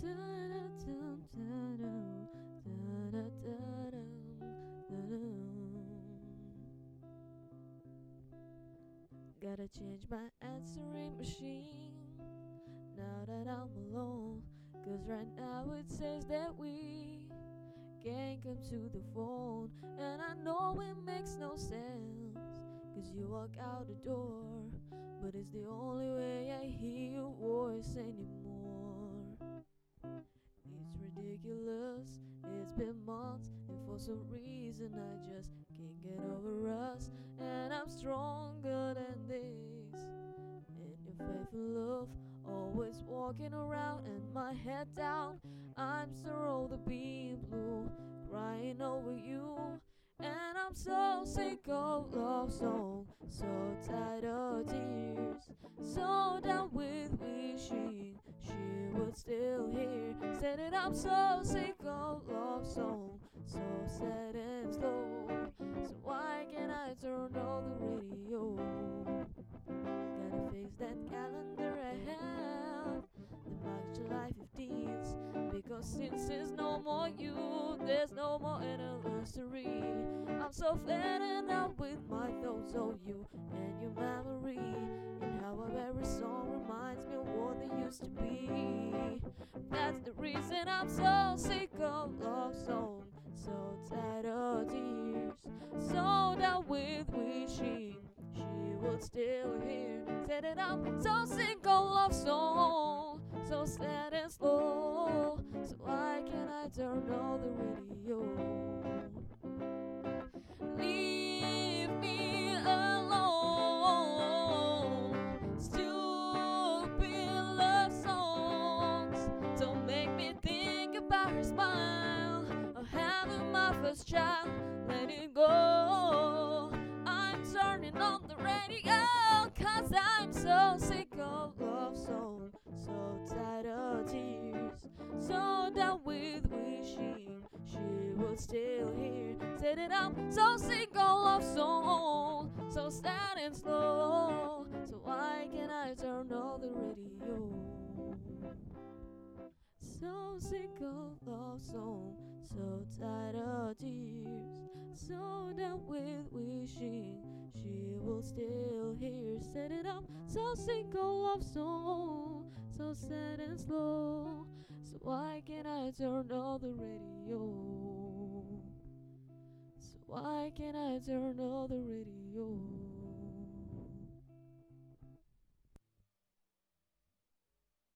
Gotta change my answering machine now that I'm alone. 'Cause right now it says that we can't come to the phone. And I know it makes no sense, 'cause you walk out the door, but it's the only way I hear your voice anymore. It's ridiculous, it's been months, and for some reason I just can't get over us. And I'm stronger than this, and your faith and love always walking around and my head down. I'm so old of being blue, crying over you. And I'm so sick of love songs, so tired of tears, so done with wishing she was still here. Said that I'm so sick of love songs, so sad and slow. So why can't I turn on the radio? Gotta face that calendar I have, the March July 15th, because since there's no more you, there's no more anniversary. I'm so fed up with my thoughts of you and your memory, and how every song reminds me of what they used to be. That's the reason I'm so sick of love songs, so tired of tears, so done with wishing she would still hear. Said that I'm so sick of love song, so sad and slow. So why can't I turn on the radio? Leave me alone. Stupid love songs don't make me think about her smile or having my first child. Let it go. I'm turning on the radio, 'cause I'm so sick of love songs, so tired of tears, so done with wishing she was still here. Said that I'm so sick of love songs, so sad and slow. So why can't I turn on the radio? So sick of love songs, so tired of tears, so done with wishing she will still hear. Said it, I'm so sick of love songs, so sad and slow. So why can't I turn on the radio? So why can't I turn on the radio?